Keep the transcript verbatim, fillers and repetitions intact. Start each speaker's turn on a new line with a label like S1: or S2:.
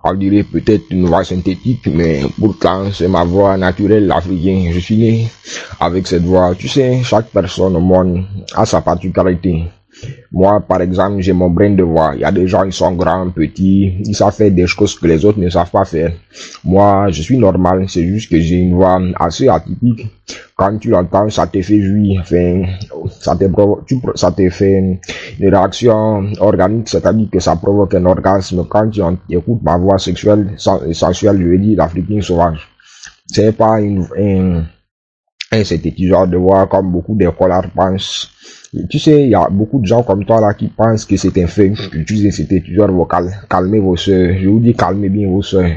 S1: on dirait peut-être une voix synthétique, mais pourtant c'est ma voix naturelle africaine. Je suis né avec cette voix. Tu sais, chaque personne au monde a sa particularité. Moi, par exemple, j'ai mon brin de voix. Il y a des gens, ils sont grands, petits, ils savent faire des choses que les autres ne savent pas faire. Moi, je suis normal, c'est juste que j'ai une voix assez atypique. Quand tu l'entends, ça te fait jouir, enfin, ça te provoque, tu, ça te fait une réaction organique, c'est-à-dire que ça provoque un orgasme. Quand tu écoutes ma voix sexuelle, sensuelle, je veux dire, l'Africain sauvage. C'est pas une, un, un synthétiseur de voix comme beaucoup d'écolards pensent. Tu sais, il y a beaucoup de gens comme toi là qui pensent que c'est un fait d'utiliser un synthétiseur vocal. Calmez vos soeurs. Je vous dis, calmez bien vos soeurs.